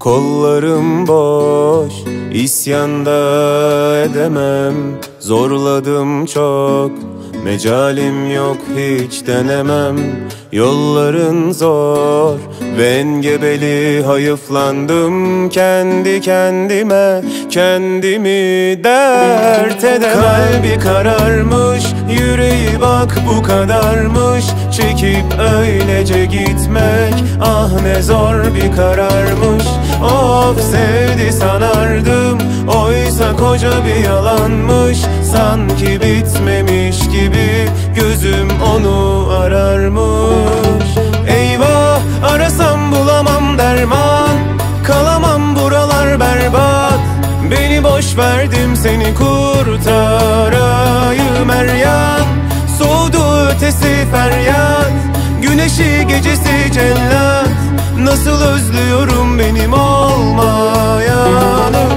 Kollarım boş, isyanda edemem. Zorladım çok, mecalim yok, hiç denemem. Yolların zor ve engebeli, hayıflandım kendi kendime. Kendimi dert edemem. Kalbi kararmış, yüreği bak bu kadarmış. Çekip öylece gitmek, ah ne zor bir kararmış. Of, sevdi sanardım, oysa koca bir yalanmış. Sanki bitmemiş gibi gözüm onu ararmış. Eyvah, arasam bulamam derman, kalamam buralar berbat. Beni boş verdim, seni kurtarayım er yan. Soğudu ötesi feryat, güneşi gecesi cellat. Nasıl özlüyorum benim olmayanı.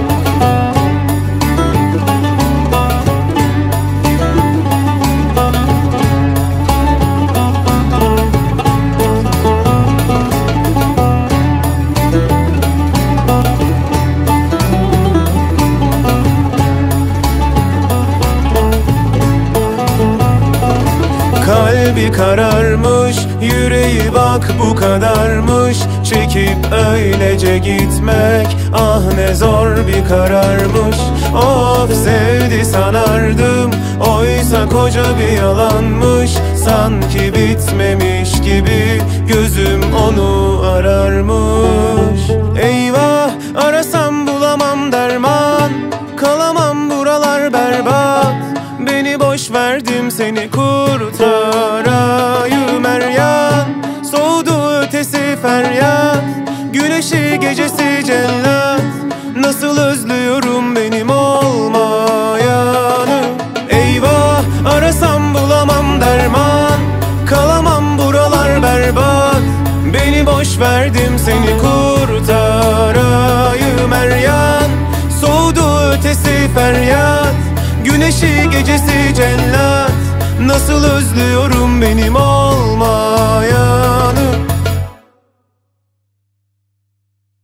Kalbi kararmış, yüreği bak bu kadarmış. Çekip öylece gitmek, ah ne zor bir kararmış. Of, sevdi sanardım, oysa koca bir yalanmış. Sanki bitmemiş gibi gözüm onu ararmış. Eyvah, arasam bulamam derman, kalamam buralar berbat. Beni boş verdim, seni kurtarayım er yan. Soğudu ötesi feryat, güneşi gecesi cellat. Nasıl özlüyorum benim olmayanı. Eyvah, arasam bulamam derman, kalamam buralar berbat. Beni boş verdim, seni kurtarayım er yan. Soğudu ötesi feryat, güneşi gecesi cellat. Nasıl özlüyorum benim olmayanı.